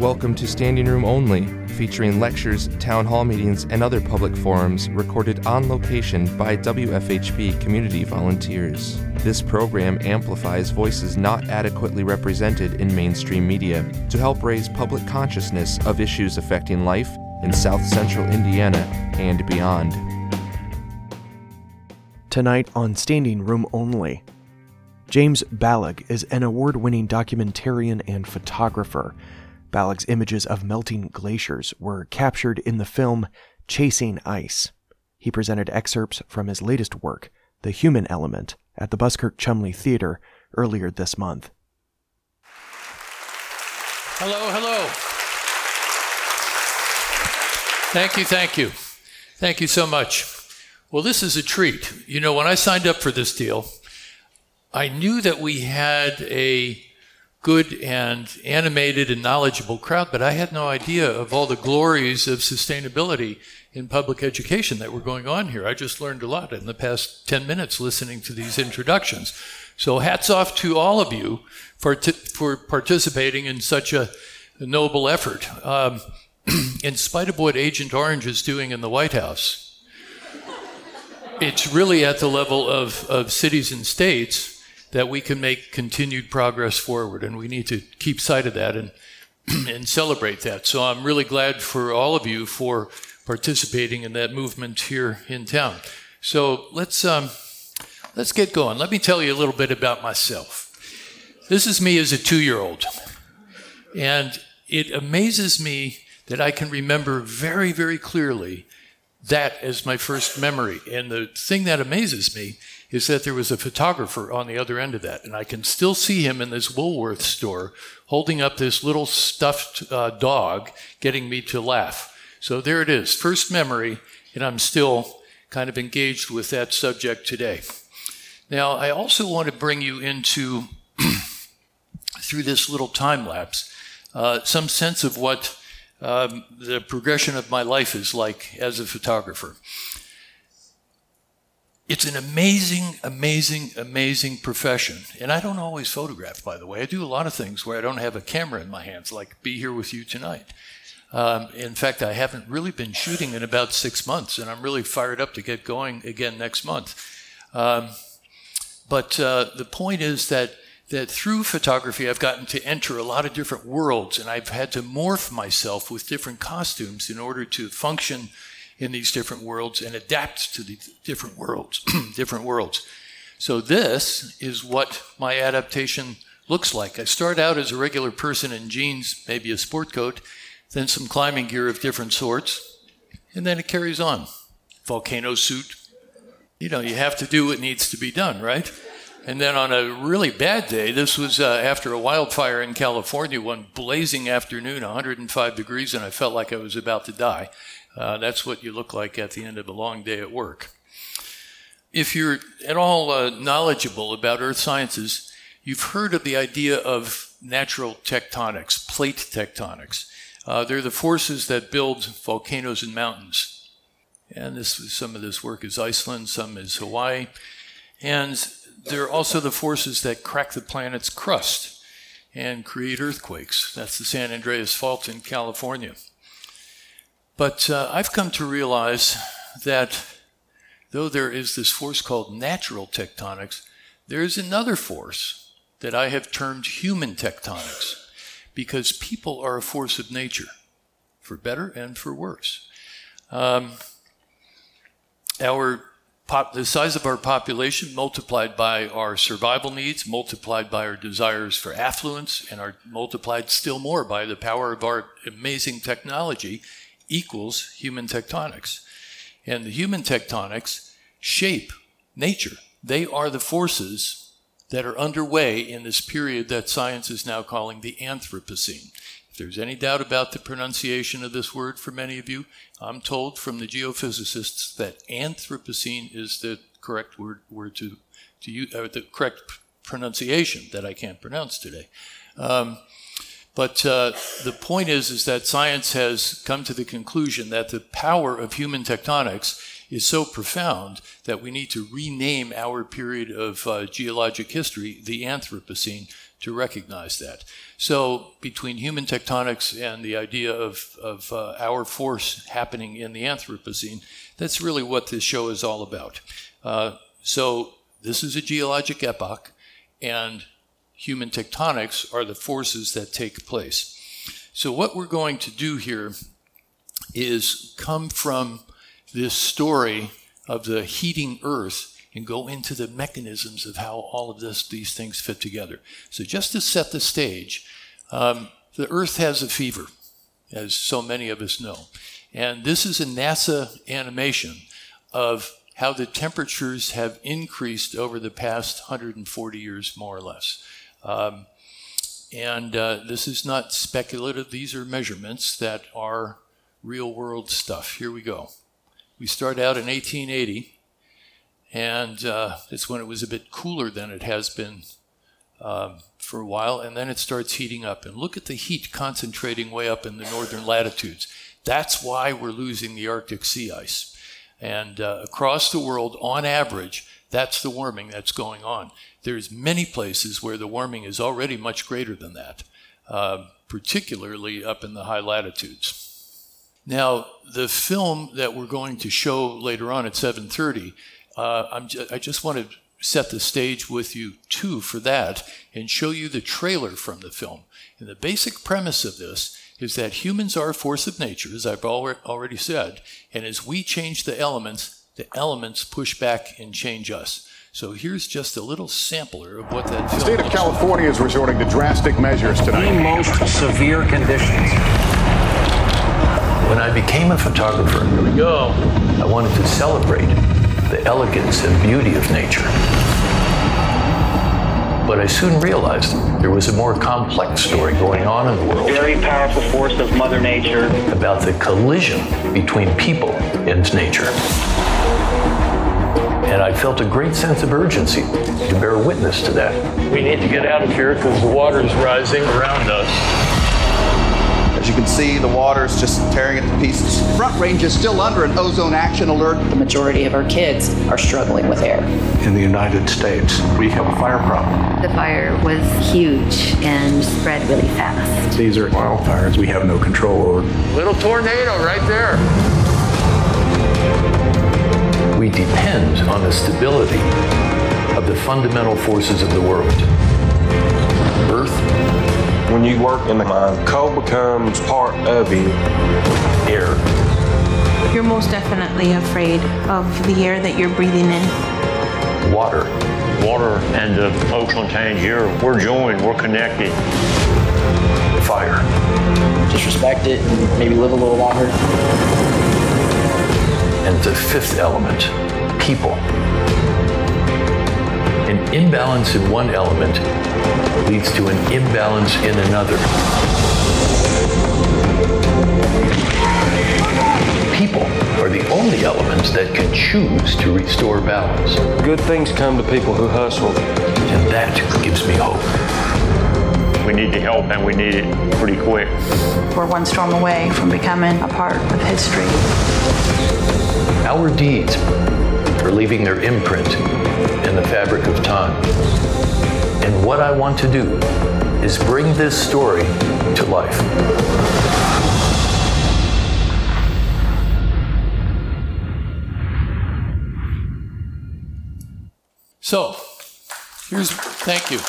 Welcome to Standing Room Only, featuring lectures, town hall meetings, and other public forums recorded on location by WFHB community volunteers. This program amplifies voices not adequately represented in mainstream media to help raise public consciousness of issues affecting life in South Central Indiana and beyond. Tonight on Standing Room Only, James Balog is an award-winning documentarian and photographer. Balog's images of melting glaciers were captured in the film Chasing Ice. He presented excerpts from his latest work, The Human Element, at the Buskirk Chumley Theater earlier this month. Hello. Thank you. Thank you so much. Well, this is a treat. You know, when I signed up for this deal, I knew that we had a good and animated and knowledgeable crowd, but I had no idea of all the glories of sustainability in public education that were going on here. I just learned a lot in the past 10 minutes listening to these introductions. So hats off to all of you for participating in such a noble effort. In spite of what Agent Orange is doing in the White House, it's really at the level of cities and states that we can make continued progress forward, and we need to keep sight of that and celebrate that. So I'm really glad for all of you for participating in that movement here in town. So let's get going. Let me tell you a little bit about myself. This is me as a 2-year-old, and it amazes me that I can remember very, very clearly that as my first memory. And the thing that amazes me is that there was a photographer on the other end of that. And I can still see him in this Woolworth store holding up this little stuffed dog, getting me to laugh. So there it is, first memory, and I'm still kind of engaged with that subject today. Now, I also want to bring you into, through this little time lapse, some sense of what the progression of my life is like as a photographer. It's an amazing profession. And I don't always photograph, by the way. I do a lot of things where I don't have a camera in my hands, like be here with you tonight. In fact, I haven't really been shooting in about 6 months, and I'm really fired up to get going again next month. But the point is that through photography, I've gotten to enter a lot of different worlds, and I've had to morph myself with different costumes in order to function in these different worlds and adapt to the different worlds. So this is what my adaptation looks like. I start out as a regular person in jeans, maybe a sport coat, then some climbing gear of different sorts, and then it carries on. Volcano suit. You know, you have to do what needs to be done, right? And then on a really bad day, this was after a wildfire in California, one blazing afternoon, 105 degrees, and I felt like I was about to die. That's what you look like at the end of a long day at work. If you're at all knowledgeable about earth sciences, you've heard of the idea of natural tectonics, plate tectonics. They're the forces that build volcanoes and mountains. And some of this work is Iceland, some is Hawaii. And they're also the forces that crack the planet's crust and create earthquakes. That's the San Andreas Fault in California. But I've come to realize that though there is this force called natural tectonics, there is another force that I have termed human tectonics, because people are a force of nature, for better and for worse. The size of our population multiplied by our survival needs, multiplied by our desires for affluence, and are multiplied still more by the power of our amazing technology equals human tectonics. And the human tectonics shape nature. They are the forces that are underway in this period that science is now calling the Anthropocene. If there's any doubt about the pronunciation of this word for many of you, I'm told from the geophysicists that Anthropocene is the correct word to use, or the correct pronunciation that I can't pronounce today. But the point is that science has come to the conclusion that the power of human tectonics is so profound that we need to rename our period of geologic history, the Anthropocene, to recognize that. So between human tectonics and the idea of our force happening in the Anthropocene, that's really what this show is all about. So this is a geologic epoch, and human tectonics are the forces that take place. So what we're going to do here is come from this story of the heating Earth and go into the mechanisms of how all of these things fit together. So just to set the stage, the Earth has a fever, as so many of us know. And this is a NASA animation of how the temperatures have increased over the past 140 years, more or less. This is not speculative. These are measurements that are real-world stuff. Here we go. We start out in 1880, and it's when it was a bit cooler than it has been for a while, and then it starts heating up. And look at the heat concentrating way up in the northern latitudes. That's why we're losing the Arctic sea ice. And across the world, on average, that's the warming that's going on. There's many places where the warming is already much greater than that, particularly up in the high latitudes. Now, the film that we're going to show later on at 7:30, I just want to set the stage with you, too, for that, and show you the trailer from the film. And the basic premise of this is that humans are a force of nature, as I've already said, and as we change the elements push back and change us. So here's just a little sampler of what that film is. The state of California is resorting to drastic measures tonight. The most severe conditions. When I became a photographer, Here we go. I wanted to celebrate the elegance and beauty of nature. But I soon realized there was a more complex story going on in the world. Very powerful force of Mother Nature. About the collision between people and nature. And I felt a great sense of urgency to bear witness to that. We need to get out of here because the water's rising around us. As you can see, the water's just tearing it to pieces. Front Range is still under an ozone action alert. The majority of our kids are struggling with air. In the United States, we have a fire problem. The fire was huge and spread really fast. These are wildfires we have no control over. Little tornado right there. We depend on the stability of the fundamental forces of the world. Earth. When you work in the mine, coal becomes part of you. Air. You're most definitely afraid of the air that you're breathing in. Water. Water and the Oakland Tangier, we're joined, we're connected. Fire. Just respect it and maybe live a little longer. And the fifth element, people. An imbalance in one element leads to an imbalance in another. People are the only elements that can choose to restore balance. Good things come to people who hustle. And that gives me hope. We need the help and we need it pretty quick. We're one storm away from becoming a part of history. Our deeds are leaving their imprint in the fabric of time. And what I want to do is bring this story to life. So, thank you.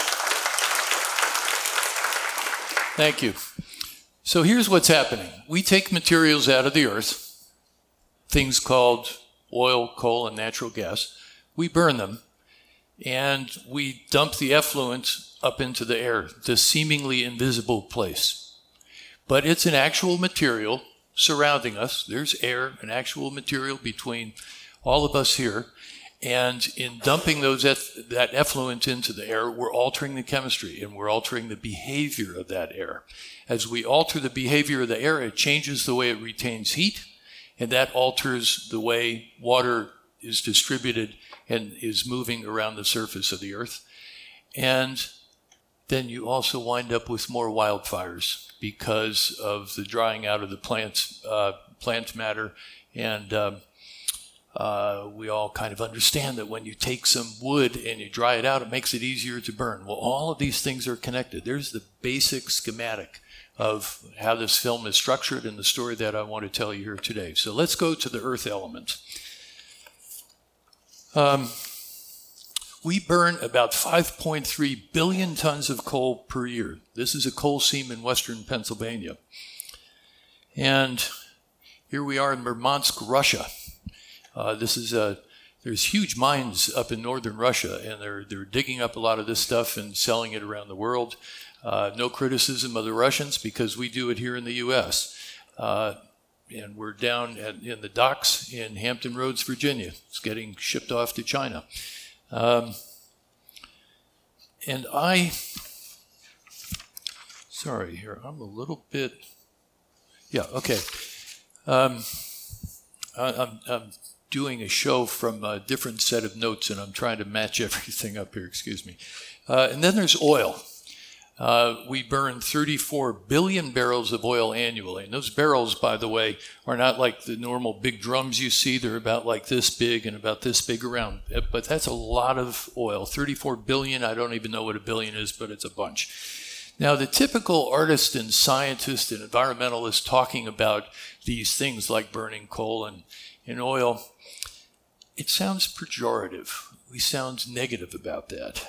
Thank you. So here's what's happening. We take materials out of the earth, things called oil, coal, and natural gas. We burn them, and we dump the effluent up into the air, this seemingly invisible place. But it's an actual material surrounding us. There's air, an actual material between all of us here. And in dumping that effluent into the air, we're altering the chemistry and we're altering the behavior of that air. As we alter the behavior of the air, it changes the way it retains heat, and that alters the way water is distributed and is moving around the surface of the earth. And then you also wind up with more wildfires because of the drying out of the plant matter and We all kind of understand that when you take some wood and you dry it out, it makes it easier to burn. Well, all of these things are connected. There's the basic schematic of how this film is structured and the story that I want to tell you here today. So let's go to the earth element. We burn about 5.3 billion tons of coal per year. This is a coal seam in western Pennsylvania. And here we are in Murmansk, Russia. There's huge mines up in northern Russia, and they're digging up a lot of this stuff and selling it around the world. No criticism of the Russians, because we do it here in the U.S. And we're down in the docks in Hampton Roads, Virginia. It's getting shipped off to China. I'm a little bit, okay. I'm doing a show from a different set of notes, and I'm trying to match everything up here, excuse me. And then there's oil. We burn 34 billion barrels of oil annually. And those barrels, by the way, are not like the normal big drums you see. They're about like this big and about this big around. But that's a lot of oil. 34 billion, I don't even know what a billion is, but it's a bunch. Now, the typical artist and scientist and environmentalist talking about these things like burning coal and oil, it sounds pejorative. We sound negative about that.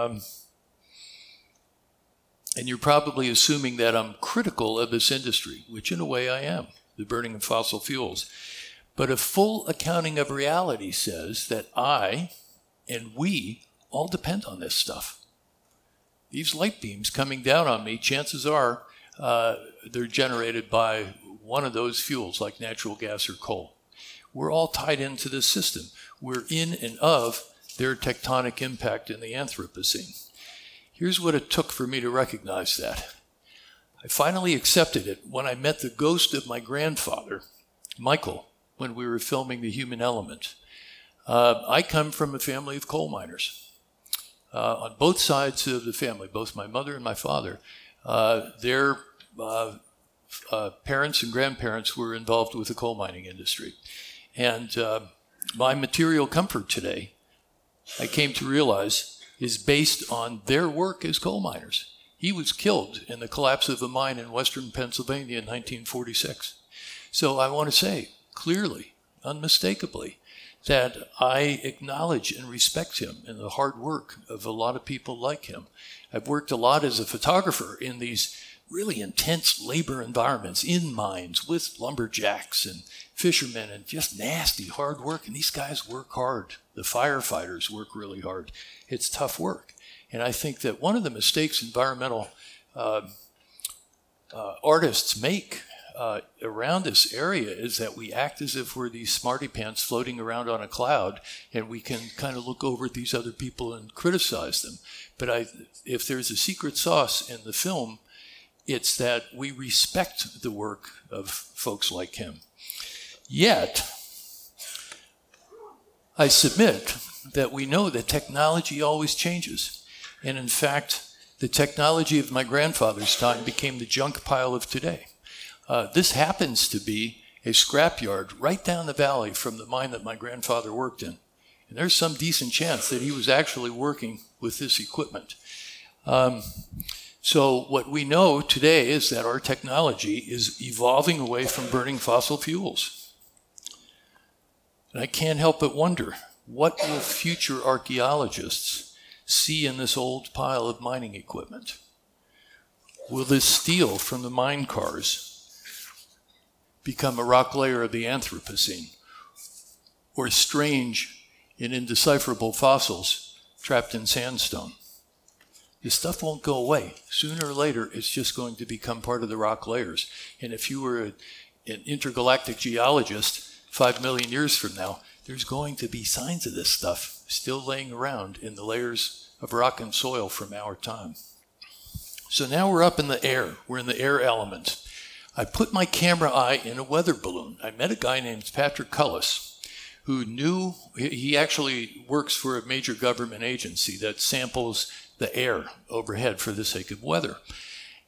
And you're probably assuming that I'm critical of this industry, which in a way I am, the burning of fossil fuels. But a full accounting of reality says that I and we all depend on this stuff. These light beams coming down on me, chances are they're generated by one of those fuels like natural gas or coal. We're all tied into this system. We're in and of their tectonic impact in the Anthropocene. Here's what it took for me to recognize that. I finally accepted it when I met the ghost of my grandfather, Michael, when we were filming The Human Element. I come from a family of coal miners. On both sides of the family, both my mother and my father, their parents and grandparents were involved with the coal mining industry. And my material comfort today, I came to realize, is based on their work as coal miners. He was killed in the collapse of a mine in western Pennsylvania in 1946. So I want to say clearly, unmistakably, that I acknowledge and respect him and the hard work of a lot of people like him. I've worked a lot as a photographer in these really intense labor environments, in mines with lumberjacks and fishermen, and just nasty hard work. And these guys work hard. The firefighters work really hard. It's tough work. And I think that one of the mistakes environmental artists make around this area is that we act as if we're these smarty pants floating around on a cloud, and we can kind of look over at these other people and criticize them. But if there's a secret sauce in the film, it's that we respect the work of folks like him. Yet, I submit that we know that technology always changes. And in fact, the technology of my grandfather's time became the junk pile of today. This happens to be a scrapyard right down the valley from the mine that my grandfather worked in. And there's some decent chance that he was actually working with this equipment. So what we know today is that our technology is evolving away from burning fossil fuels. And I can't help but wonder, what will future archaeologists see in this old pile of mining equipment? Will this steel from the mine cars become a rock layer of the Anthropocene, or strange and indecipherable fossils trapped in sandstone? This stuff won't go away. Sooner or later, it's just going to become part of the rock layers. And if you were an intergalactic geologist 5 million years from now, there's going to be signs of this stuff still laying around in the layers of rock and soil from our time. So now we're up in the air. We're in the air element. I put my camera eye in a weather balloon. I met a guy named Patrick Cullis, who knew, he actually works for a major government agency that samples the air overhead for the sake of weather.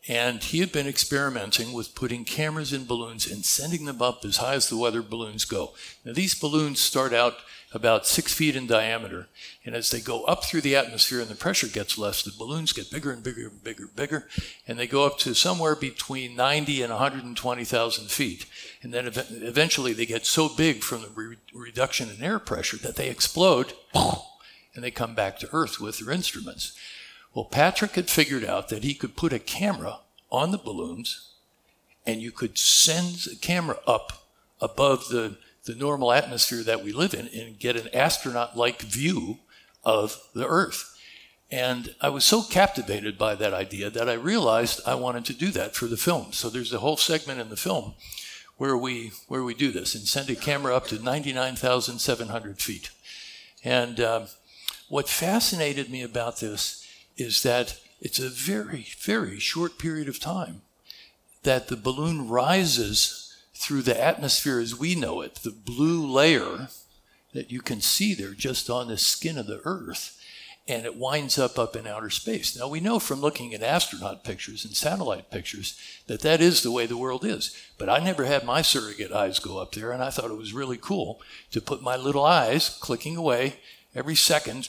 And he had been experimenting with putting cameras in balloons and sending them up as high as the weather balloons go. Now, these balloons start out about 6 feet in diameter, and as they go up through the atmosphere and the pressure gets less, the balloons get bigger and bigger and bigger and bigger, and they go up to somewhere between 90 and 120,000 feet. And then eventually they get so big from the reduction in air pressure that they explode, and they come back to Earth with their instruments. Well, Patrick had figured out that he could put a camera on the balloons, and you could send the camera up above the normal atmosphere that we live in and get an astronaut-like view of the Earth. And I was so captivated by that idea that I realized I wanted to do that for the film. So there's a whole segment in the film where we do this and send a camera up to 99,700 feet. And what fascinated me about this is that it's a very, very short period of time that the balloon rises through the atmosphere as we know it, the blue layer that you can see there just on the skin of the Earth, and it winds up in outer space. Now, we know from looking at astronaut pictures and satellite pictures that that is the way the world is. But I never had my surrogate eyes go up there, and I thought it was really cool to put my little eyes clicking away every second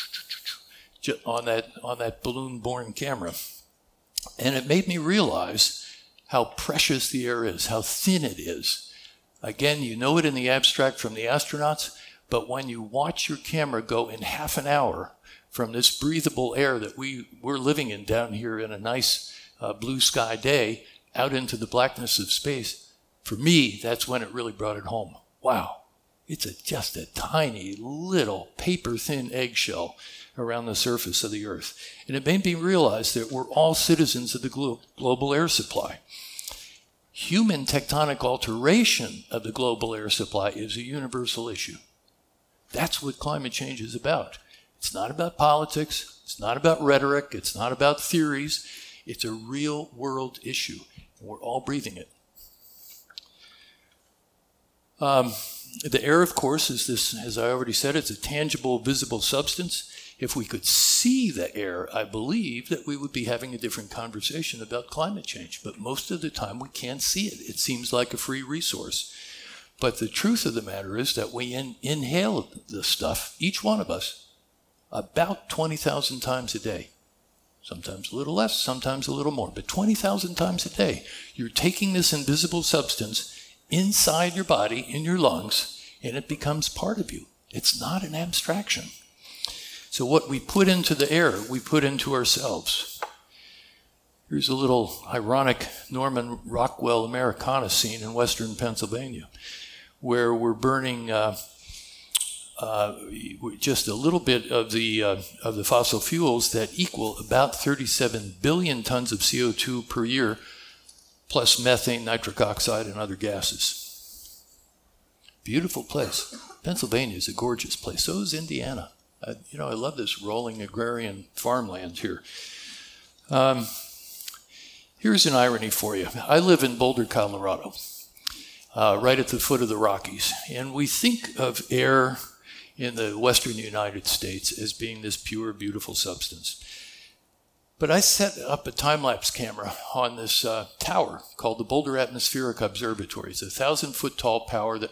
on that balloon-borne camera. And it made me realize how precious the air is, how thin it is. Again, you know it in the abstract from the astronauts, but when you watch your camera go in half an hour from this breathable air that we're living in down here in a nice blue sky day out into the blackness of space, for me, that's when it really brought it home. Wow, it's just a tiny little paper-thin eggshell around the surface of the Earth. And it made me realize that we're all citizens of the global air supply. Human tectonic alteration of the global air supply is a universal issue. That's what climate change is about. It's not about politics. It's not about rhetoric. It's not about theories. It's a real world issue. And we're all breathing it. The air, of course, is this, as I already said, it's a tangible, visible substance. If we could see the air, I believe that we would be having a different conversation about climate change. But most of the time, we can't see it. It seems like a free resource. But the truth of the matter is that we inhale this stuff, each one of us, about 20,000 times a day. Sometimes a little less, sometimes a little more, but 20,000 times a day. You're taking this invisible substance inside your body, in your lungs, and it becomes part of you. It's not an abstraction. So what we put into the air, we put into ourselves. Here's a little ironic Norman Rockwell Americana scene in western Pennsylvania, where we're burning just a little bit of the fossil fuels that equal about 37 billion tons of CO2 per year, plus methane, nitric oxide, and other gases. Beautiful place. Pennsylvania is a gorgeous place. So is Indiana. I love this rolling agrarian farmland here. Here's an irony for you. I live in Boulder, Colorado, right at the foot of the Rockies. And we think of air in the western United States as being this pure, beautiful substance. But I set up a time-lapse camera on this tower called the Boulder Atmospheric Observatory. It's a 1,000-foot tall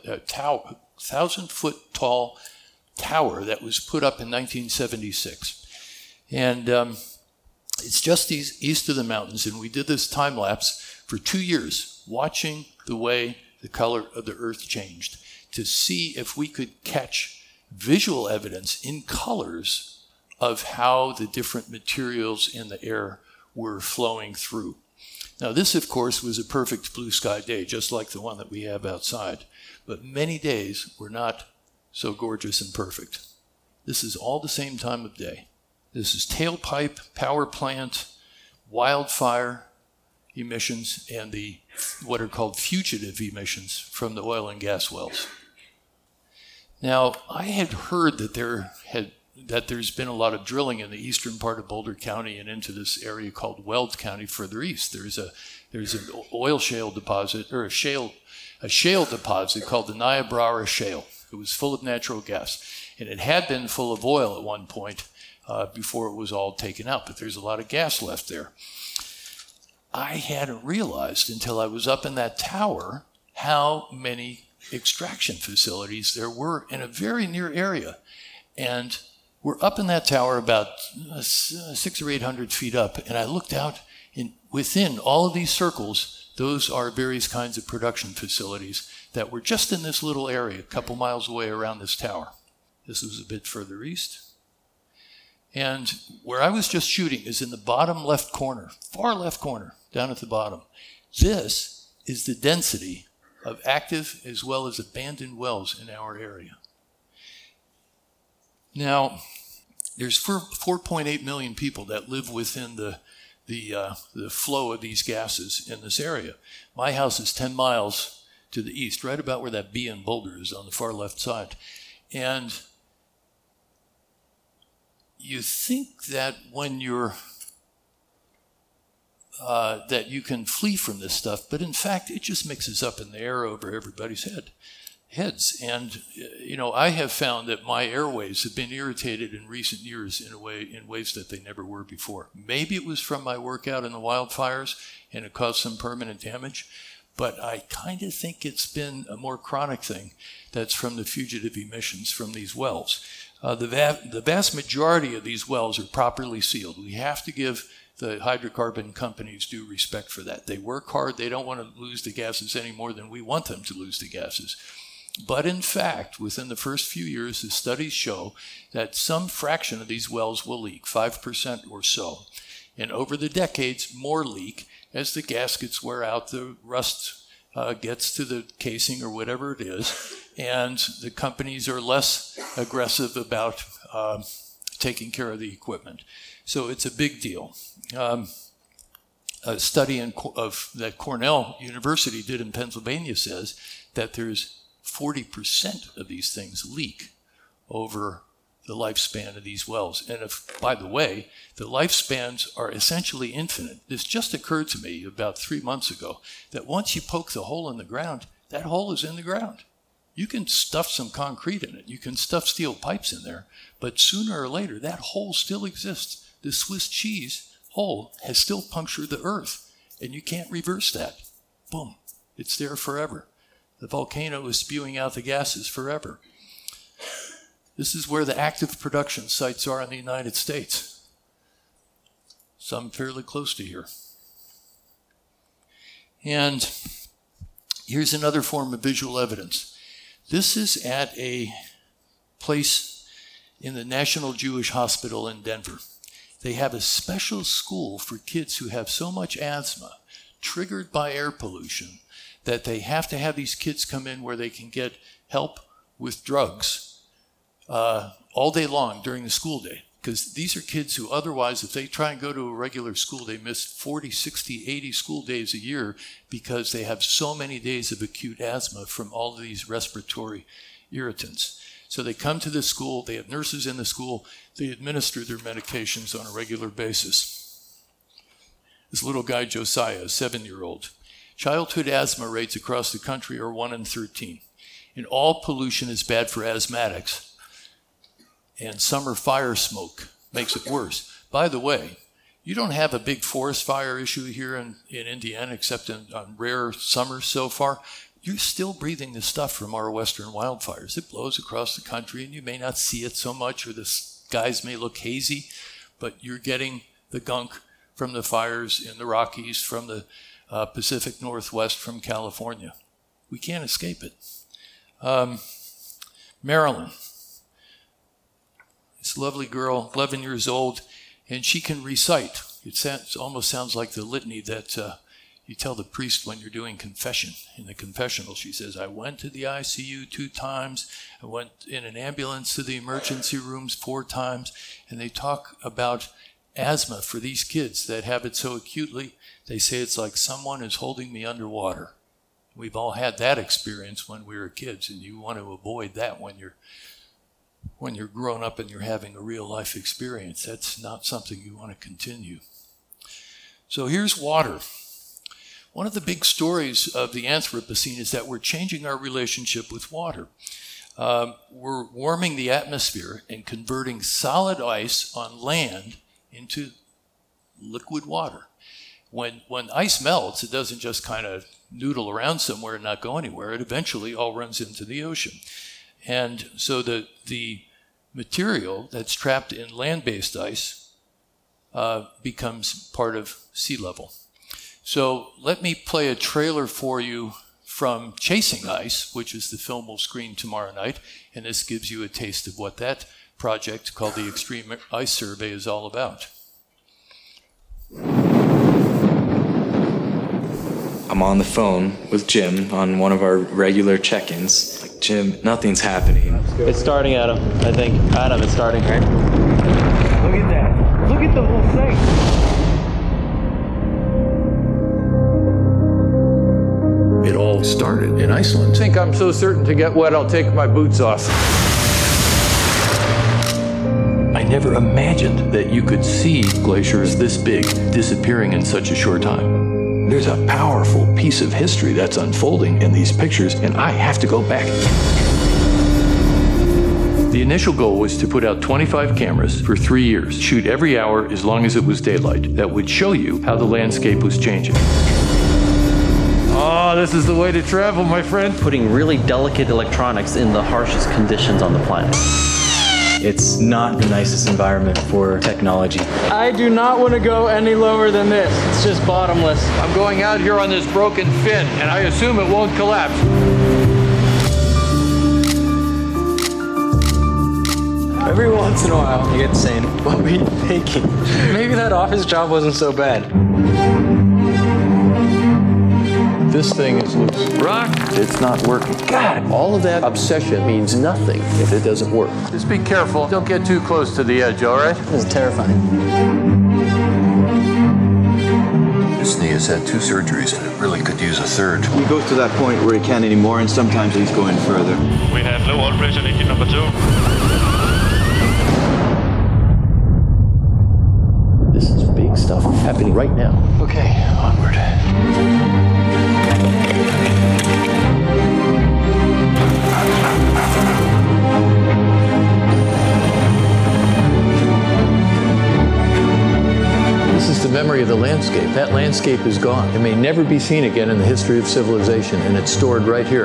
tower that was put up in 1976. And it's just east of the mountains, and we did this time-lapse for 2 years, watching the way the color of the Earth changed, to see if we could catch visual evidence in colors of how the different materials in the air were flowing through. Now, this, of course, was a perfect blue sky day, just like the one that we have outside. But many days were not so gorgeous and perfect. This is all the same time of day. This is tailpipe, power plant, wildfire emissions, and what are called fugitive emissions from the oil and gas wells. Now, I had heard that there's been a lot of drilling in the eastern part of Boulder County and into this area called Weld County further east. There's an oil shale deposit, or a shale deposit called the Niobrara Shale. It was full of natural gas, and it had been full of oil at one point before it was all taken out, but there's a lot of gas left there. I hadn't realized until I was up in that tower how many extraction facilities there were in a very near area. And we're up in that tower about 600 or 800 feet up, and I looked out, and within all of these circles, those are various kinds of production facilities that were just in this little area, a couple miles away around this tower. This was a bit further east. And where I was just shooting is in the bottom left corner, far left corner, down at the bottom. This is the density of active as well as abandoned wells in our area. Now, there's 4.8 million people that live within the flow of these gases in this area. My house is 10 miles to the east, right about where that B in Boulder is on the far left side. And you think that when you're that you can flee from this stuff, but in fact, it just mixes up in the air over everybody's heads. And I have found that my airways have been irritated in recent years in ways that they never were before. Maybe it was from my workout in the wildfires and it caused some permanent damage, but I kind of think it's been a more chronic thing that's from the fugitive emissions from these wells. The vast majority of these wells are properly sealed. We have to give the hydrocarbon companies due respect for that. They work hard. They don't want to lose the gases any more than we want them to lose the gases. But in fact, within the first few years, the studies show that some fraction of these wells will leak, 5% or so. And over the decades, more leak. As the gaskets wear out, the rust gets to the casing or whatever it is, and the companies are less aggressive about taking care of the equipment. So it's a big deal. A study that Cornell University did in Pennsylvania says that there's 40% of these things leak over the lifespan of these wells. And by the way, the lifespans are essentially infinite. This just occurred to me about 3 months ago, that once you poke the hole in the ground, that hole is in the ground. You can stuff some concrete in it. You can stuff steel pipes in there. But sooner or later, that hole still exists. The Swiss cheese hole has still punctured the earth, and you can't reverse that. Boom. It's there forever. The volcano is spewing out the gases forever. This is where the active production sites are in the United States. Some fairly close to here. And here's another form of visual evidence. This is at a place in the National Jewish Hospital in Denver. They have a special school for kids who have so much asthma triggered by air pollution that they have to have these kids come in where they can get help with drugs all day long during the school day. Because these are kids who otherwise, if they try and go to a regular school, they miss 40, 60, 80 school days a year because they have so many days of acute asthma from all of these respiratory irritants. So they come to this school, they have nurses in the school, they administer their medications on a regular basis. This little guy, Josiah, a 7-year-old. Childhood asthma rates across the country are 1 in 13. And all pollution is bad for asthmatics. And summer fire smoke makes it worse. By the way, you don't have a big forest fire issue here in Indiana, except on rare summers so far. You're still breathing the stuff from our western wildfires. It blows across the country, and you may not see it so much, or the skies may look hazy, but you're getting the gunk from the fires in the Rockies, from the Pacific Northwest, from California. We can't escape it. Marilyn. This lovely girl, 11 years old, and she can recite. It almost sounds like the litany that you tell the priest when you're doing confession. In the confessional, she says, I went to the ICU 2 times. I went in an ambulance to the emergency rooms 4 times. And they talk about asthma for these kids that have it so acutely. They say it's like someone is holding me underwater. We've all had that experience when we were kids, and you want to avoid that when you're grown up and you're having a real life experience. That's not something you want to continue. So here's water. One of the big stories of the Anthropocene is that we're changing our relationship with water. We're warming the atmosphere and converting solid ice on land into liquid water. when ice melts, it doesn't just kind of noodle around somewhere and not go anywhere. It eventually all runs into the ocean. And so the material that's trapped in land-based ice becomes part of sea level. So let me play a trailer for you from Chasing Ice, which is the film we'll screen tomorrow night, and this gives you a taste of what that project called the Extreme Ice Survey is all about. I'm on the phone with Jim on one of our regular check-ins. Like, Jim, nothing's happening. It's starting, Adam. I think. Adam, it's starting, right? Look at that. Look at the whole thing. It all started in Iceland. I think I'm so certain to get wet, I'll take my boots off. I never imagined that you could see glaciers this big disappearing in such a short time. There's a powerful piece of history that's unfolding in these pictures, and I have to go back. The initial goal was to put out 25 cameras for 3 years, shoot every hour as long as it was daylight. That would show you how the landscape was changing. Oh, this is the way to travel, my friend. Putting really delicate electronics in the harshest conditions on the planet. It's not the nicest environment for technology. I do not want to go any lower than this. It's just bottomless. I'm going out here on this broken fin, and I assume it won't collapse. Every once in a while, I get saying, what were you thinking? Maybe that office job wasn't so bad. This thing is loose. Rock. It's not working. God, all of that obsession means nothing if it doesn't work. Just be careful. Don't get too close to the edge, all right? This is terrifying. This knee has had 2 surgeries, and it really could use a third. He goes to that point where he can't anymore, and sometimes he's going further. We have low oil pressure engine number 2. This is big stuff happening right now. Okay, onward. This is the memory of the landscape. That landscape is gone. It may never be seen again in the history of civilization, and it's stored right here.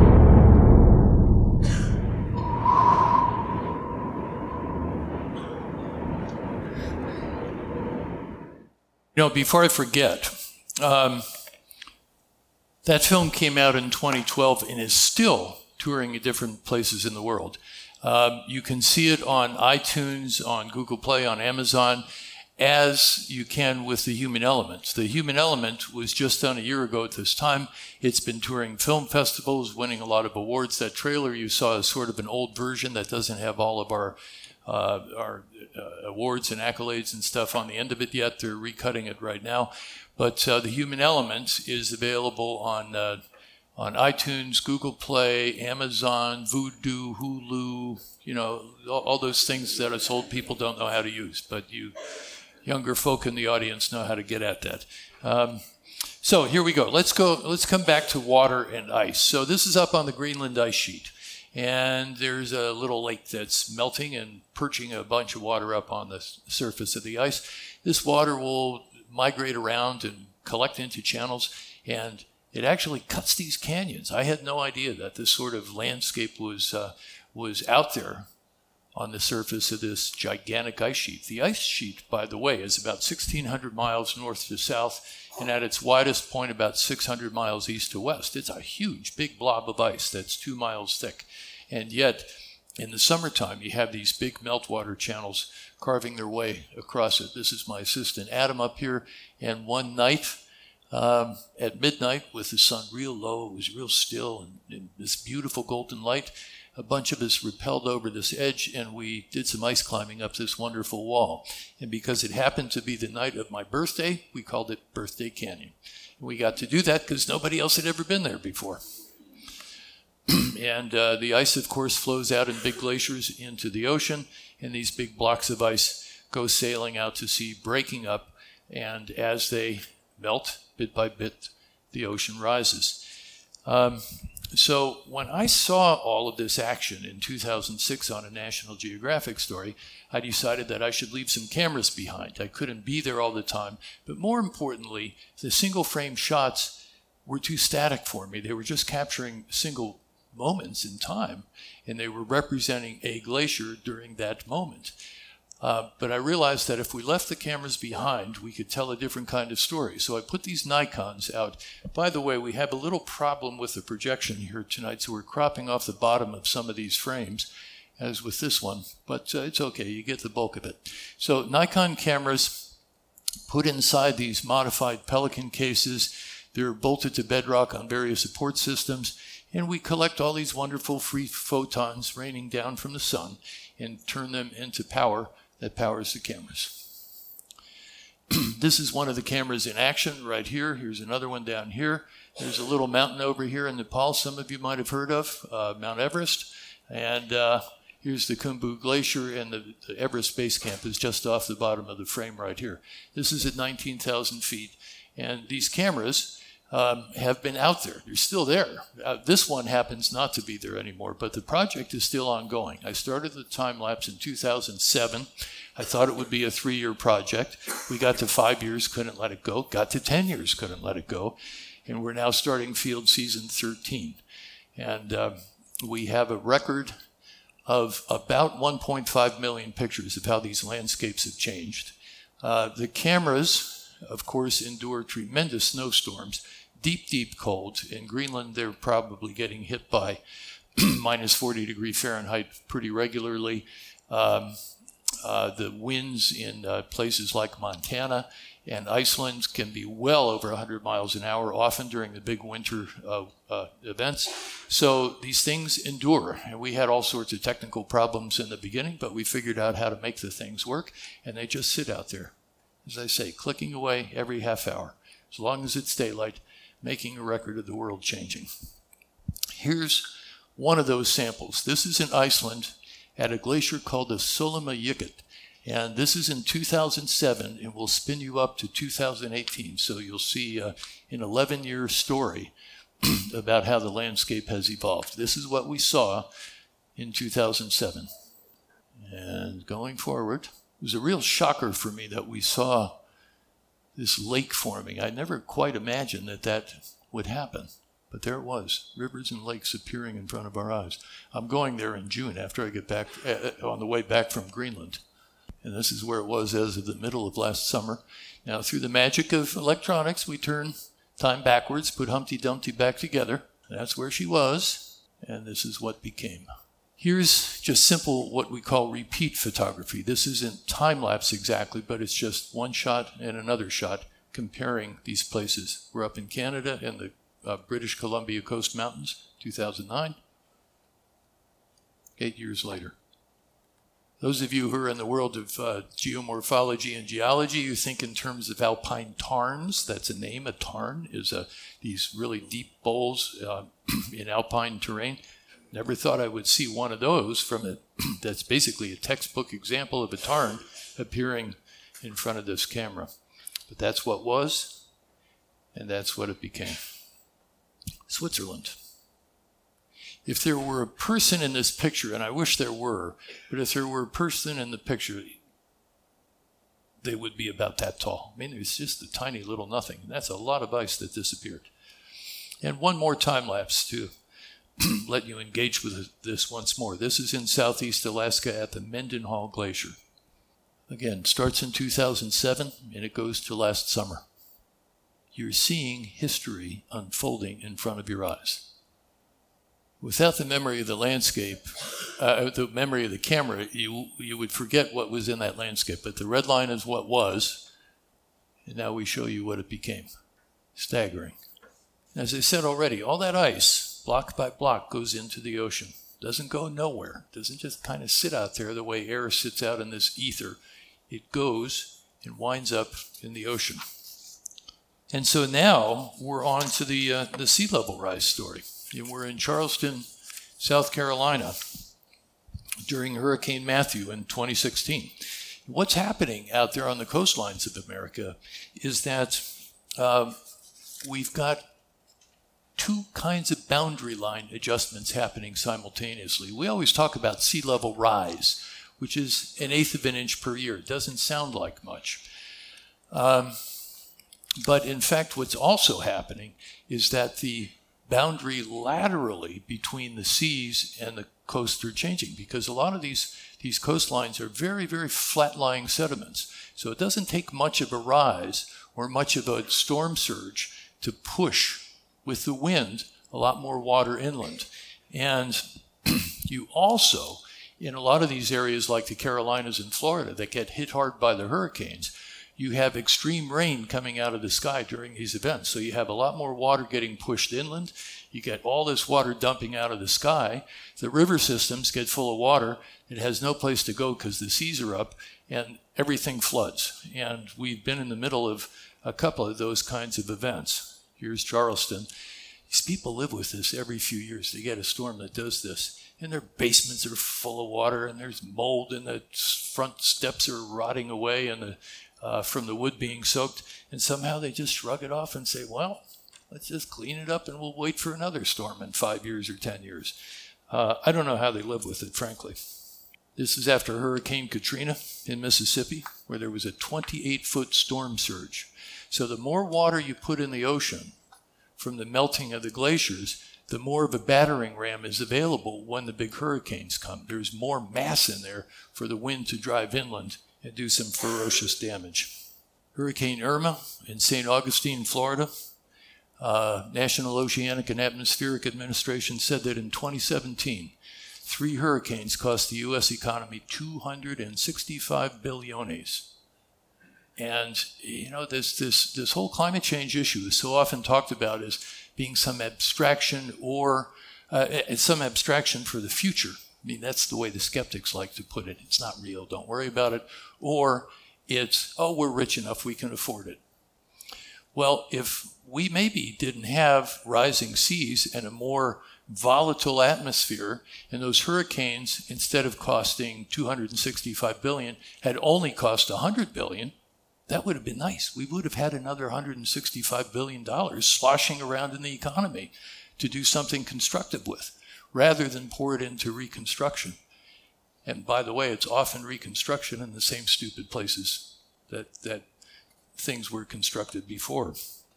You know, before I forget, that film came out in 2012 and is still touring at different places in the world. You can see it on iTunes, on Google Play, on Amazon, as you can with The Human Element. The Human Element was just done a year ago at this time. It's been touring film festivals, winning a lot of awards. That trailer you saw is sort of an old version that doesn't have all of our awards and accolades and stuff on the end of it yet. They're recutting it right now. But The Human Element is available on iTunes, Google Play, Amazon, Vudu, Hulu, you know, all those things that us old people don't know how to use. But you younger folk in the audience know how to get at that. So here we go. Let's come back to water and ice. So this is up on the Greenland ice sheet. And there's a little lake that's melting and perching a bunch of water up on the surface of the ice. This water will migrate around and collect into channels, and it actually cuts these canyons. I had no idea that this sort of landscape was out there on the surface of this gigantic ice sheet. The ice sheet, by the way, is about 1,600 miles north to south, and at its widest point about 600 miles east to west. It's a huge, big blob of ice that's 2 miles thick. And yet, in the summertime, you have these big meltwater channels carving their way across it. This is my assistant Adam up here, and one night, at midnight, with the sun real low, it was real still, and this beautiful golden light, a bunch of us rappelled over this edge, and we did some ice climbing up this wonderful wall. And because it happened to be the night of my birthday, we called it Birthday Canyon. And we got to do that because nobody else had ever been there before. And the ice, of course, flows out in big glaciers into the ocean, and these big blocks of ice go sailing out to sea, breaking up, and as they melt, bit by bit, the ocean rises. So when I saw all of this action in 2006 on a National Geographic story, I decided that I should leave some cameras behind. I couldn't be there all the time, but more importantly, the single frame shots were too static for me. They were just capturing single moments in time, and they were representing a glacier during that moment. But I realized that if we left the cameras behind, we could tell a different kind of story. So I put these Nikons out. By the way, we have a little problem with the projection here tonight, so we're cropping off the bottom of some of these frames, as with this one. But it's okay, you get the bulk of it. So Nikon cameras put inside these modified Pelican cases. They're bolted to bedrock on various support systems, and we collect all these wonderful free photons raining down from the sun and turn them into power that powers the cameras. This is one of the cameras in action right here. Here's another one down here. There's a little mountain over here in Nepal some of you might have heard of, Mount Everest. And here's the Khumbu Glacier, and the Everest Base Camp is just off the bottom of the frame right here. This is at 19,000 feet. And these cameras have been out there. They're still there. This one happens not to be there anymore, but the project is still ongoing. I started the time-lapse in 2007. I thought it would be a 3-year project. We got to 5 years, couldn't let it go. Got to 10 years, couldn't let it go. And we're now starting field season 13. And we have a record of about 1.5 million pictures of how these landscapes have changed. The cameras, of course, endure tremendous snowstorms, deep cold. In Greenland, they're probably getting hit by minus 40 degree Fahrenheit pretty regularly. The winds in places like Montana and Iceland can be well over 100 miles an hour, often during the big winter events. So these things endure. And we had all sorts of technical problems in the beginning, but we figured out how to make the things work, and they just sit out there. As I say, clicking away every half hour, as long as it's daylight, making a record of the world changing. Here's one of those samples. This is in Iceland at a glacier called the Sólheimajökull. And this is in 2007, and we'll spin you up to 2018. So you'll see an 11-year story about how the landscape has evolved. This is what we saw in 2007. And going forward, it was a real shocker for me that we saw this lake forming. I never quite imagined that would happen, but there it was, rivers and lakes appearing in front of our eyes. I'm going there in June after I get back, on the way back from Greenland. And this is where it was as of the middle of last summer. Now, through the magic of electronics, we turn time backwards, put Humpty Dumpty back together. That's where she was, and this is what became. Here's just simple what we call repeat photography. This isn't time-lapse exactly, but it's just one shot and another shot comparing these places. We're up in Canada in the British Columbia Coast Mountains, 2009. 8 years later. Those of you who are in the world of geomorphology and geology, you think in terms of alpine tarns. That's a name. A tarn is these really deep bowls in alpine terrain. Never thought I would see one of those from it. That's basically a textbook example of a tarn appearing in front of this camera. But that's what was, and that's what it became. Switzerland. If there were a person in this picture, and I wish there were, but if there were a person in the picture, they would be about that tall. I mean, it's just a tiny little nothing. That's a lot of ice that disappeared. And one more time lapse to let you engage with this once more. This is in southeast Alaska at the Mendenhall Glacier. Again, starts in 2007 and it goes to last summer. You're seeing history unfolding in front of your eyes. Without the memory of the landscape, the memory of the camera, you would forget what was in that landscape. But the red line is what was, and now we show you what it became. Staggering. As I said already, all that ice, block by block, goes into the ocean. Doesn't go nowhere. Doesn't just kind of sit out there the way air sits out in this ether. It goes and winds up in the ocean. And so now we're on to the sea level rise story. And we're in Charleston, South Carolina, during Hurricane Matthew in 2016. What's happening out there on the coastlines of America is that we've got two kinds of boundary line adjustments happening simultaneously. We always talk about sea level rise, which is 1/8 of an inch per year. It doesn't sound like much. But in fact, what's also happening is that the boundary laterally between the seas and the coast are changing, because a lot of these coastlines are very, very flat-lying sediments. So it doesn't take much of a rise or much of a storm surge to push with the wind a lot more water inland. And you also, in a lot of these areas like the Carolinas and Florida that get hit hard by the hurricanes, you have extreme rain coming out of the sky during these events. So you have a lot more water getting pushed inland. You get all this water dumping out of the sky. The river systems get full of water. It has no place to go because the seas are up, and everything floods. And we've been in the middle of a couple of those kinds of events. Here's Charleston. These people live with this every few years. They get a storm that does this, and their basements are full of water, and there's mold, and the front steps are rotting away, and from the wood being soaked, and somehow they just shrug it off and say, well, let's just clean it up and we'll wait for another storm in 5 years or 10 years. I don't know how they live with it, frankly. This is after Hurricane Katrina in Mississippi, where there was a 28-foot storm surge. So the more water you put in the ocean from the melting of the glaciers, the more of a battering ram is available when the big hurricanes come. There's more mass in there for the wind to drive inland and do some ferocious damage. Hurricane Irma in St. Augustine, Florida. National Oceanic and Atmospheric Administration said that in 2017, 3 hurricanes cost the U.S. economy $265 billion. And, you know, this whole climate change issue is so often talked about as being some abstraction or some abstraction for the future. I mean, that's the way the skeptics like to put it. It's not real, don't worry about it. Or it's, oh, we're rich enough, we can afford it. Well, if we maybe didn't have rising seas and a more volatile atmosphere, and those hurricanes, instead of costing $265 billion, had only cost $100 billion, that would have been nice. We would have had another $165 billion sloshing around in the economy to do something constructive with, rather than pour it into reconstruction. And by the way, it's often reconstruction in the same stupid places that things were constructed before.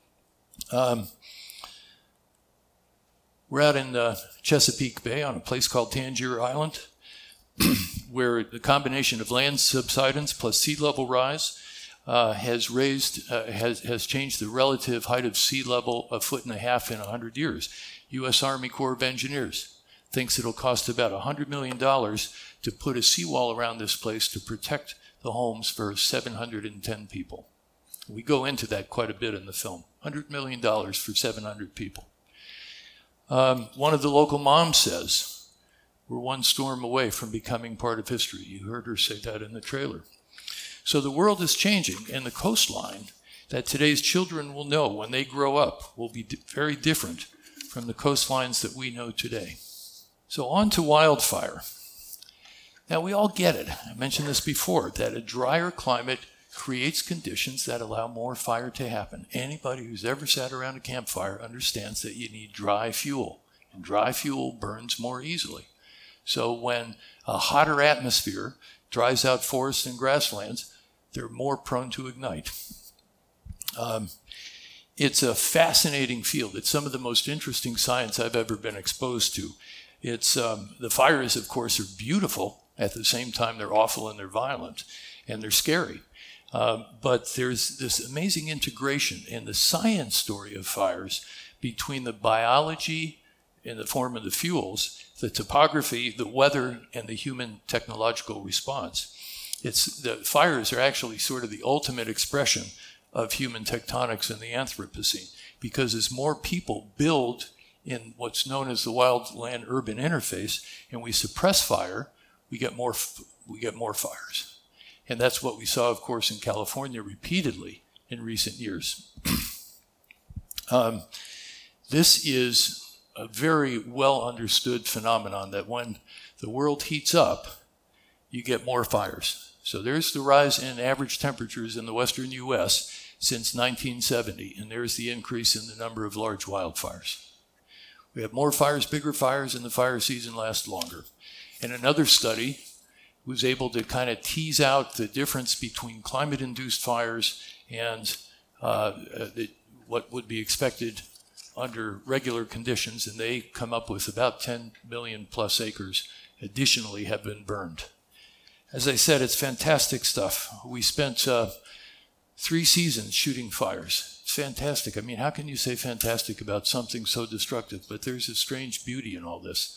We're out in Chesapeake Bay on a place called Tangier Island, where the combination of land subsidence plus sea level rise has changed the relative height of sea level 1.5 feet in 100 years. U.S. Army Corps of Engineers thinks it'll cost about $100 million to put a seawall around this place to protect the homes for 710 people. We go into that quite a bit in the film. $100 million for 700 people. One of the local moms says, we're one storm away from becoming part of history. You heard her say that in the trailer. So the world is changing, and the coastline that today's children will know when they grow up will be very different from the coastlines that we know today. So on to wildfire. Now we all get it. I mentioned this before, that a drier climate creates conditions that allow more fire to happen. Anybody who's ever sat around a campfire understands that you need dry fuel, and dry fuel burns more easily. So when a hotter atmosphere dries out forests and grasslands, they're more prone to ignite. It's a fascinating field. It's some of the most interesting science I've ever been exposed to. It's the fires, of course, are beautiful. At the same time, they're awful and they're violent and they're scary. But there's this amazing integration in the science story of fires between the biology in the form of the fuels, the topography, the weather, and the human technological response. The fires are actually sort of the ultimate expression of human tectonics in the Anthropocene, because as more people build in what's known as the wildland-urban interface, and we suppress fire, we get more fires. And that's what we saw, of course, in California repeatedly in recent years. This is a very well understood phenomenon that when the world heats up, you get more fires. So there's the rise in average temperatures in the western U.S. since 1970, and there's the increase in the number of large wildfires. We have more fires, bigger fires, and the fire season lasts longer. And another study was able to kind of tease out the difference between climate-induced fires and what would be expected under regular conditions, and they come up with about 10 million plus acres additionally have been burned. As I said, it's fantastic stuff. We spent 3 seasons shooting fires. It's fantastic. I mean, how can you say fantastic about something so destructive? But there's a strange beauty in all this.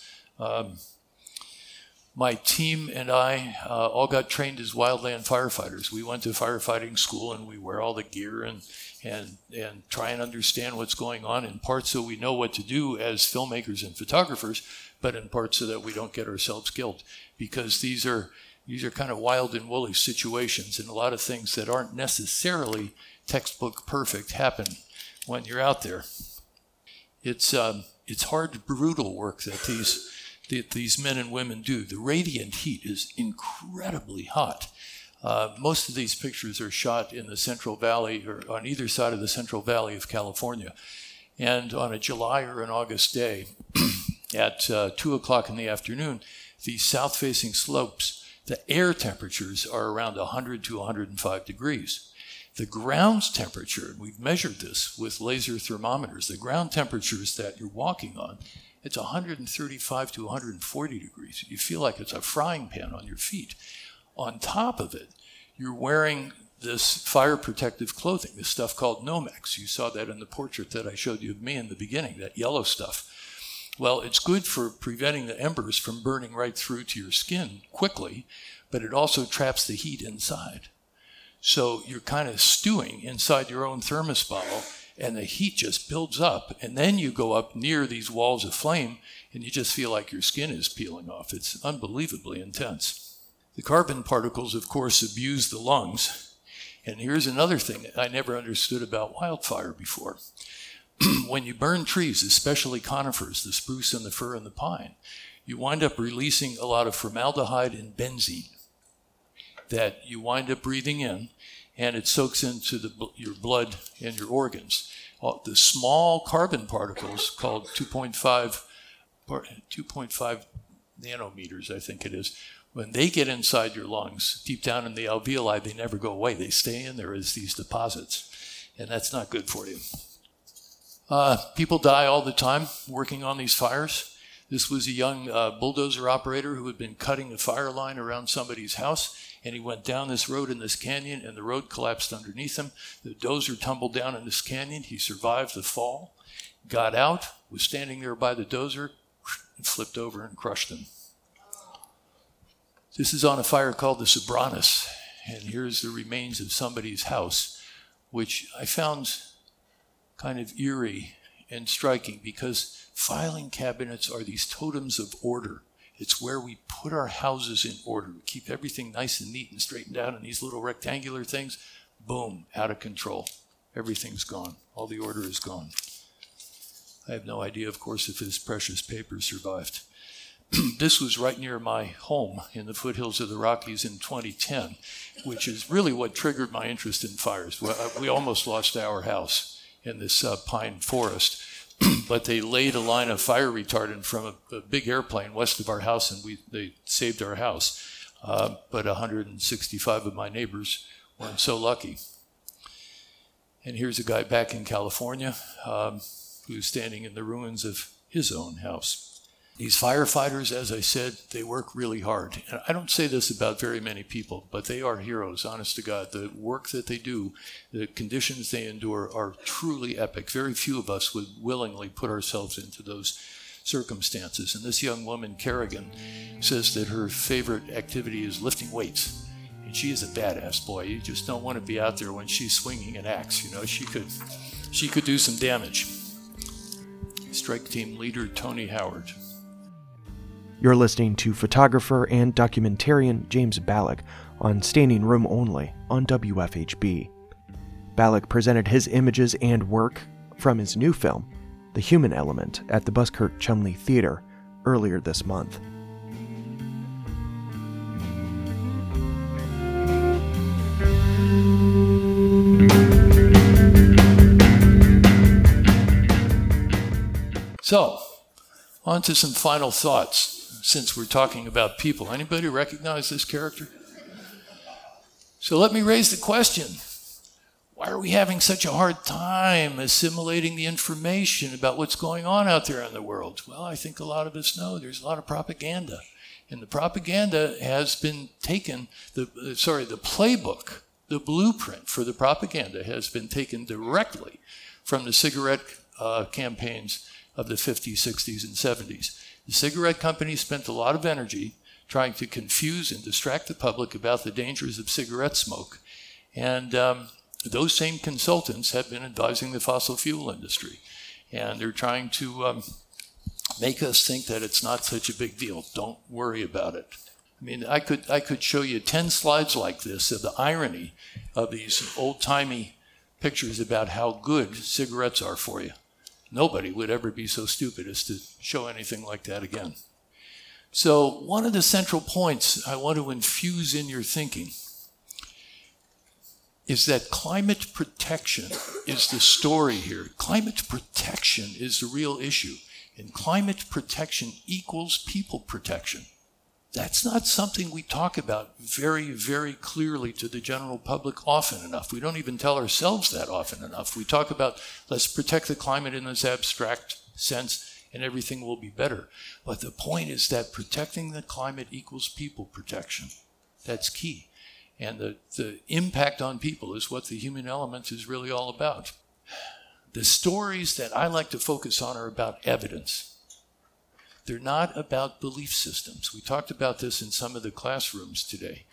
My team and I all got trained as wildland firefighters. We went to firefighting school and we wear all the gear and try and understand what's going on, in part so we know what to do as filmmakers and photographers, but in part so that we don't get ourselves killed. Because these are kind of wild and woolly situations, and a lot of things that aren't necessarily textbook perfect happen when you're out there. It's hard, brutal work that these men and women do. The radiant heat is incredibly hot. Most of these pictures are shot in the Central Valley, or on either side of the Central Valley of California. And on a July or an August day, at 2 o'clock in the afternoon, these south-facing slopes, the air temperatures are around 100 to 105 degrees. The ground's temperature, and we've measured this with laser thermometers, the ground temperatures that you're walking on, it's 135 to 140 degrees. You feel like it's a frying pan on your feet. On top of it, you're wearing this fire protective clothing, this stuff called Nomex. You saw that in the portrait that I showed you of me in the beginning, that yellow stuff. Well, it's good for preventing the embers from burning right through to your skin quickly, but it also traps the heat inside. So you're kind of stewing inside your own thermos bottle, and the heat just builds up, and then you go up near these walls of flame, and you just feel like your skin is peeling off. It's unbelievably intense. The carbon particles, of course, abuse the lungs. And here's another thing that I never understood about wildfire before. When you burn trees, especially conifers, the spruce and the fir and the pine, you wind up releasing a lot of formaldehyde and benzene that you wind up breathing in, and it soaks into your blood and your organs. The small carbon particles, called 2.5 nanometers, I think it is, when they get inside your lungs, deep down in the alveoli, they never go away. They stay in there as these deposits, and that's not good for you. People die all the time working on these fires. This was a young bulldozer operator who had been cutting a fire line around somebody's house, and he went down this road in this canyon, and the road collapsed underneath him. The dozer tumbled down in this canyon. He survived the fall, got out, was standing there by the dozer, and flipped over and crushed him. This is on a fire called the Sobranos, and here's the remains of somebody's house, which I found kind of eerie and striking, because filing cabinets are these totems of order. It's where we put our houses in order. We keep everything nice and neat and straightened out, and these little rectangular things, boom, out of control. Everything's gone. All the order is gone. I have no idea, of course, if his precious paper survived. This was right near my home in the foothills of the Rockies in 2010, which is really what triggered my interest in fires. We almost lost our house in this pine forest, but they laid a line of fire retardant from a big airplane west of our house, and they saved our house. But 165 of my neighbors weren't so lucky. And here's a guy back in California who's standing in the ruins of his own house. These firefighters, as I said, they work really hard. And I don't say this about very many people, but they are heroes, honest to God. The work that they do, the conditions they endure are truly epic. Very few of us would willingly put ourselves into those circumstances. And this young woman, Kerrigan, says that her favorite activity is lifting weights. And she is a badass, boy. You just don't want to be out there when she's swinging an axe. You know, she could do some damage. Strike team leader Tony Howard. You're listening to photographer and documentarian James Ballack on Standing Room Only on WFHB. Ballack presented his images and work from his new film, The Human Element, at the Buskirk Chumley Theater earlier this month. So, On to some final thoughts, since we're talking about people. Anybody recognize this character? So let me raise the question. Why are we having such a hard time assimilating the information about what's going on out there in the world? Well, I think a lot of us know there's a lot of propaganda. And the propaganda has been taken, the playbook, the blueprint for the propaganda has been taken directly from the cigarette campaigns of the 50s, 60s, and 70s. The cigarette companies spent a lot of energy trying to confuse and distract the public about the dangers of cigarette smoke. And those same consultants have been advising the fossil fuel industry. And they're trying to make us think that it's not such a big deal. Don't worry about it. I mean, I could show you 10 slides like this of the irony of these old-timey pictures about how good cigarettes are for you. Nobody would ever be so stupid as to show anything like that again. So one of the central points I want to infuse in your thinking is that climate protection is the story here. Climate protection is the real issue. And climate protection equals people protection. That's not something we talk about very, very clearly to the general public often enough. We don't even tell ourselves that often enough. We talk about, let's protect the climate in this abstract sense and everything will be better. But the point is that protecting the climate equals people protection. That's key. And the impact on people is what the human element is really all about. The stories that I like to focus on are about evidence. They're not about belief systems. We talked about this in some of the classrooms today.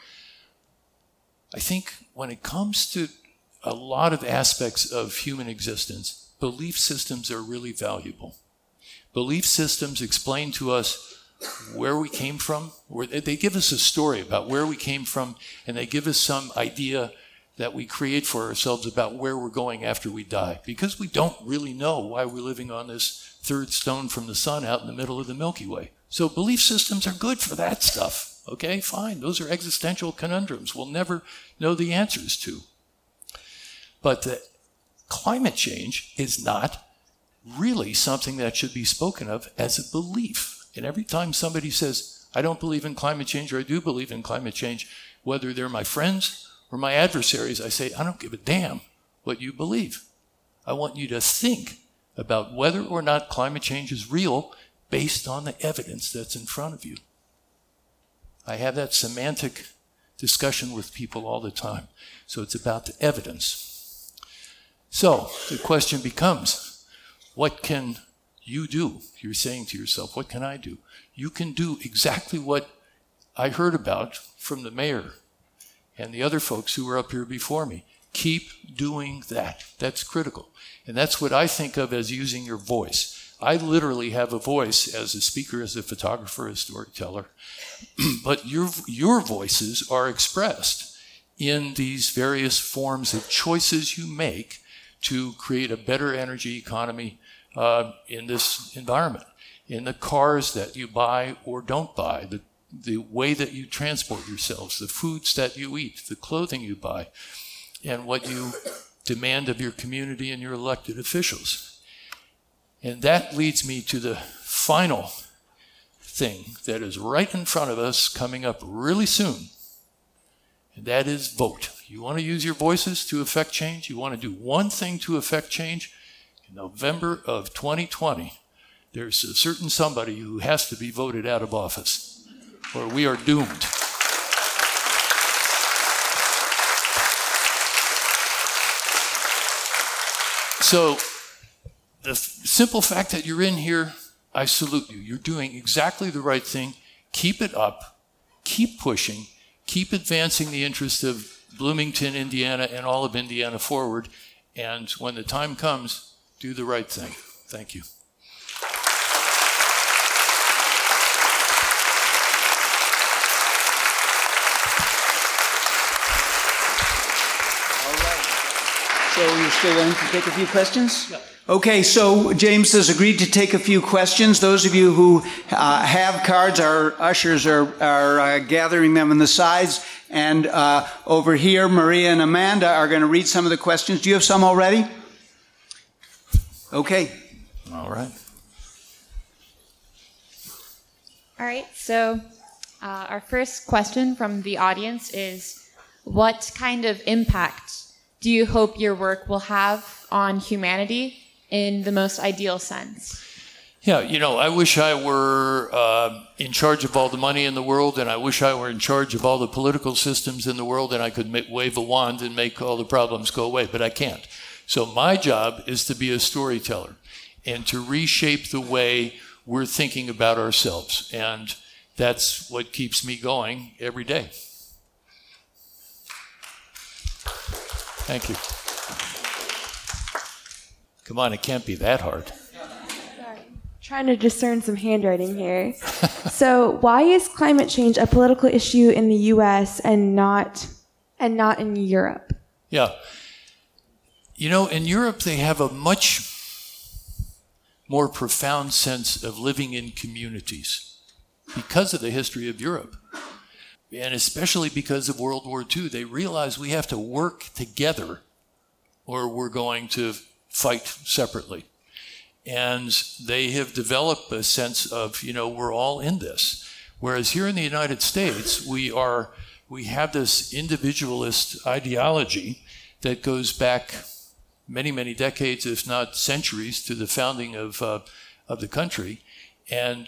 I think when it comes to a lot of aspects of human existence, belief systems are really valuable. Belief systems explain to us where we came from. They give us a story about where we came from, and they give us some idea that we create for ourselves about where we're going after we die. Because we don't really know why we're living on this third stone from the sun out in the middle of the Milky Way. So belief systems are good for that stuff. Okay, fine. Those are existential conundrums we'll never know the answers to. But the climate change is not really something that should be spoken of as a belief. And every time somebody says, I don't believe in climate change, or I do believe in climate change, whether they're my friends or my adversaries, I say, I don't give a damn what you believe. I want you to think about whether or not climate change is real based on the evidence that's in front of you. I have that semantic discussion with people all the time. So it's about the evidence. So the question becomes, what can you do? You're saying to yourself, what can I do? You can do exactly what I heard about from the mayor and the other folks who were up here before me. Keep doing that. That's critical. And that's what I think of as using your voice. I literally have a voice as a speaker, as a photographer, a storyteller. But your voices are expressed in these various forms of choices you make to create a better energy economy in this environment. In the cars that you buy or don't buy, the way that you transport yourselves, the foods that you eat, the clothing you buy, and what you demand of your community and your elected officials. And that leads me to the final thing that is right in front of us coming up really soon, and that is vote. You want to use your voices to affect change? You want to do one thing to affect change? In November of 2020, there's a certain somebody who has to be voted out of office, or we are doomed. So the simple fact that you're in here, I salute you. You're doing exactly the right thing. Keep it up. Keep pushing. Keep advancing the interests of Bloomington, Indiana, and all of Indiana forward. And when the time comes, do the right thing. Thank you. So you're still willing to take a few questions? Yeah. Okay, so James has agreed to take a few questions. Those of you who have cards, our ushers are gathering them on the sides. And over here, Maria and Amanda are going to read some of the questions. Do you have some already? Okay. All right. All right, so our first question from the audience is, what kind of impact do you hope your work will have on humanity in the most ideal sense? Yeah, I wish I were in charge of all the money in the world, and I wish I were in charge of all the political systems in the world, and I could wave a wand and make all the problems go away, but I can't. So my job is to be a storyteller and to reshape the way we're thinking about ourselves, and that's what keeps me going every day. Thank you. Come on, it can't be that hard. Sorry. Trying to discern some handwriting here. So why is climate change a political issue in the U.S. and not in Europe? Yeah. In Europe, they have a much more profound sense of living in communities because of the history of Europe. And especially because of World War II, they realize we have to work together or we're going to fight separately. And they have developed a sense of, we're all in this. Whereas here in the United States, we have this individualist ideology that goes back many, many decades, if not centuries, to the founding of the country. And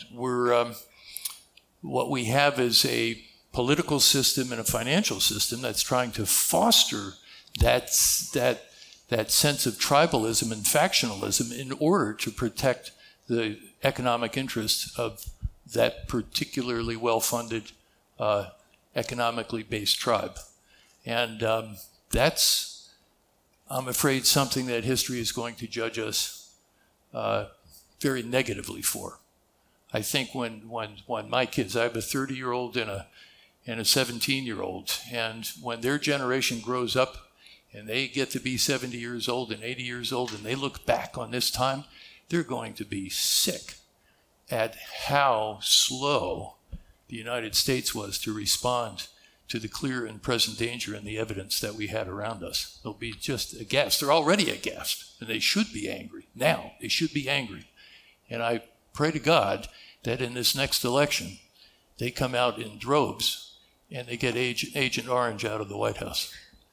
what we have is a political system and a financial system that's trying to foster that sense of tribalism and factionalism in order to protect the economic interests of that particularly well-funded, economically based tribe. And that's, I'm afraid, something that history is going to judge us very negatively for. I think when my kids, I have a 30-year-old and a 17-year-old, and when their generation grows up and they get to be 70 years old and 80 years old and they look back on this time, they're going to be sick at how slow the United States was to respond to the clear and present danger and the evidence that we had around us. They'll be just aghast. They're already aghast, and they should be angry. Now, they should be angry. And I pray to God that in this next election, they come out in droves and they get Agent Orange out of the White House.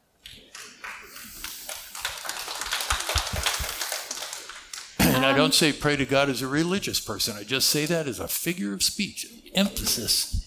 And I don't say pray to God as a religious person. I just say that as a figure of speech, emphasis.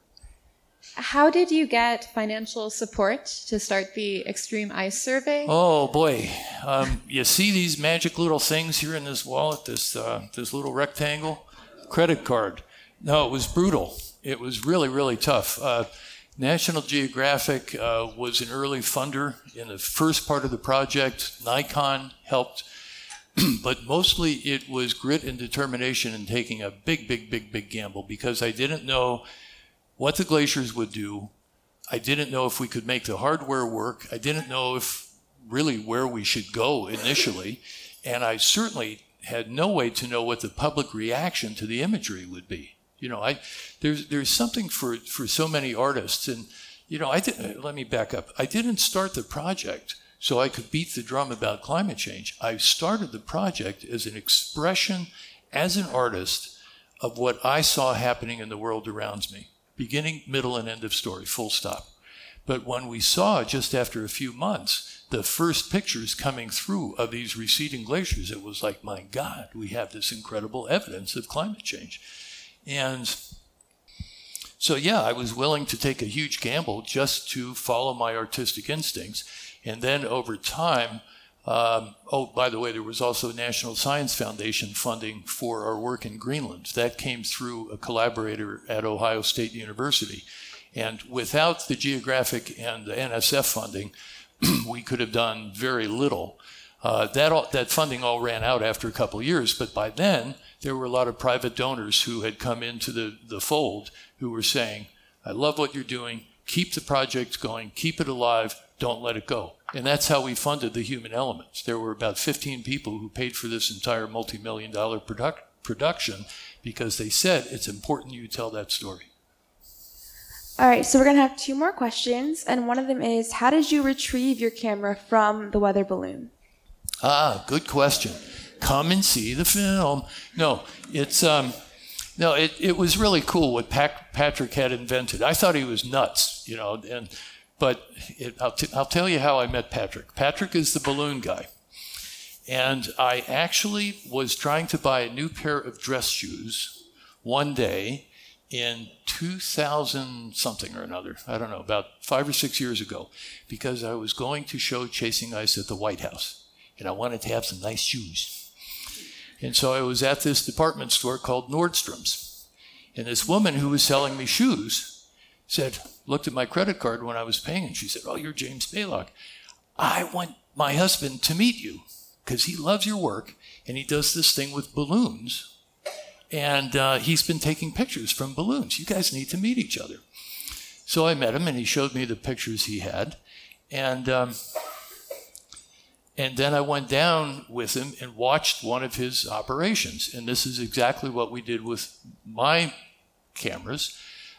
How did you get financial support to start the Extreme Ice Survey? Oh, boy. You see these magic little things here in this wallet, this little rectangle? Credit card. No, it was brutal. It was really, really tough. National Geographic was an early funder in the first part of the project. Nikon helped. But mostly it was grit and determination and taking a big, big, big, big gamble because I didn't know what the glaciers would do. I didn't know if we could make the hardware work. I didn't know if really where we should go initially. And I certainly had no way to know what the public reaction to the imagery would be. There's something for so many artists. And, let me back up. I didn't start the project so I could beat the drum about climate change. I started the project as an expression, as an artist, of what I saw happening in the world around me. Beginning, middle, and end of story, full stop. But when we saw, just after a few months, the first pictures coming through of these receding glaciers, it was like, my God, we have this incredible evidence of climate change. And so, yeah, I was willing to take a huge gamble just to follow my artistic instincts. And then over time, by the way, there was also National Science Foundation funding for our work in Greenland. That came through a collaborator at Ohio State University. And without the Geographic and the NSF funding, we could have done very little. That funding all ran out after a couple of years, but by then, there were a lot of private donors who had come into the fold who were saying, I love what you're doing, keep the project going, keep it alive, don't let it go. And that's how we funded the Human Elements. There were about 15 people who paid for this entire multi-million-dollar production because they said it's important you tell that story. All right, so we're going to have two more questions, and one of them is, how did you retrieve your camera from the weather balloon? Good question. Come and see the film. No, it's No, it was really cool what Patrick had invented. I thought he was nuts, but I'll tell you how I met Patrick. Patrick is the balloon guy. And I actually was trying to buy a new pair of dress shoes one day in 2000 something or another. I don't know, about 5 or 6 years ago, because I was going to show Chasing Ice at the White House. And I wanted to have some nice shoes. And so I was at this department store called Nordstrom's. And this woman who was selling me shoes looked at my credit card when I was paying, and she said, "Oh, you're James Balog. I want my husband to meet you because he loves your work, and he does this thing with balloons. And he's been taking pictures from balloons. You guys need to meet each other." So I met him, and he showed me the pictures he had. And then I went down with him and watched one of his operations. And this is exactly what we did with my cameras.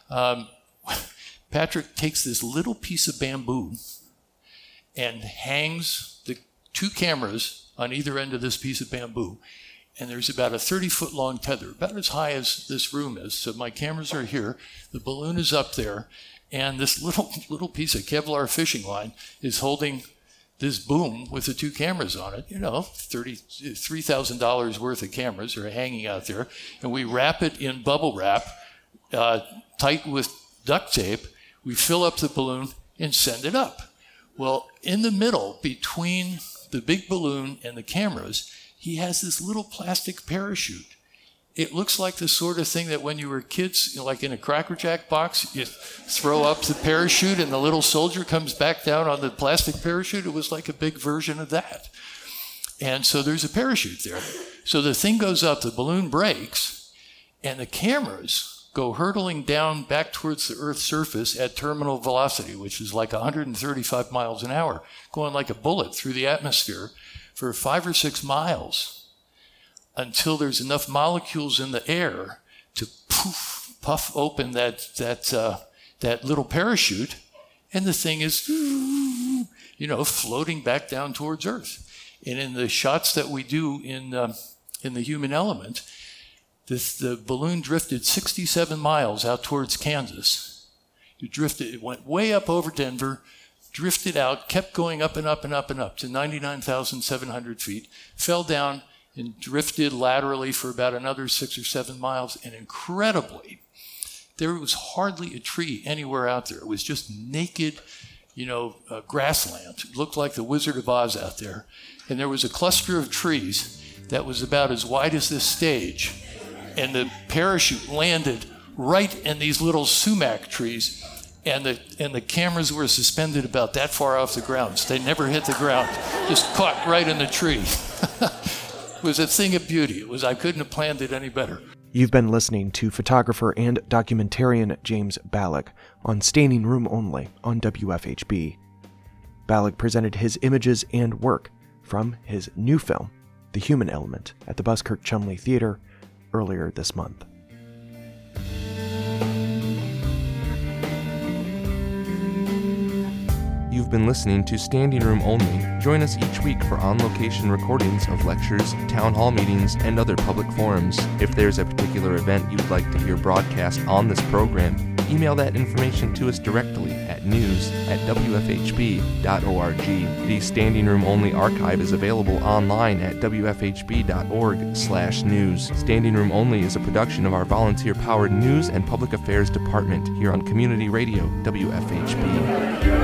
Patrick takes this little piece of bamboo and hangs the 2 cameras on either end of this piece of bamboo. And there's about a 30-foot long tether, about as high as this room is. So my cameras are here, the balloon is up there, and this little piece of Kevlar fishing line is holding this boom with the 2 cameras on it, $3,000 worth of cameras are hanging out there. And we wrap it in bubble wrap, tight with duct tape. We fill up the balloon and send it up. Well, in the middle, between the big balloon and the cameras, he has this little plastic parachute. It looks like the sort of thing that when you were kids, like in a Cracker Jack box, you throw up the parachute and the little soldier comes back down on the plastic parachute. It was like a big version of that. And so there's a parachute there. So the thing goes up, the balloon breaks, and the cameras go hurtling down back towards the Earth's surface at terminal velocity, which is like 135 miles an hour, going like a bullet through the atmosphere for 5 or 6 miles. Until there's enough molecules in the air to puff open that little parachute, and the thing is, floating back down towards Earth. And in the shots that we do in the Human Element, the balloon drifted 67 miles out towards Kansas. It went way up over Denver, drifted out, kept going up and up and up and up to 99,700 feet, fell down, and drifted laterally for about another 6 or 7 miles. And incredibly, there was hardly a tree anywhere out there. It was just naked, grassland. It looked like the Wizard of Oz out there. And there was a cluster of trees that was about as wide as this stage. And the parachute landed right in these little sumac trees. And the cameras were suspended about that far off the ground. So they never hit the ground, just caught right in the tree. It was a thing of beauty. I couldn't have planned it any better. You've been listening to photographer and documentarian James Balog on Standing Room Only on WFHB. Balog presented his images and work from his new film, The Human Element, at the Buskirk Chumley Theater earlier this month. You've been listening to Standing Room Only. Join us each week for on-location recordings of lectures, town hall meetings, and other public forums. If there's a particular event you'd like to hear broadcast on this program, email that information to us directly at news@wfhb.org. The Standing Room Only archive is available online at wfhb.org/news. Standing Room Only is a production of our volunteer-powered News and Public Affairs Department here on Community Radio, WFHB.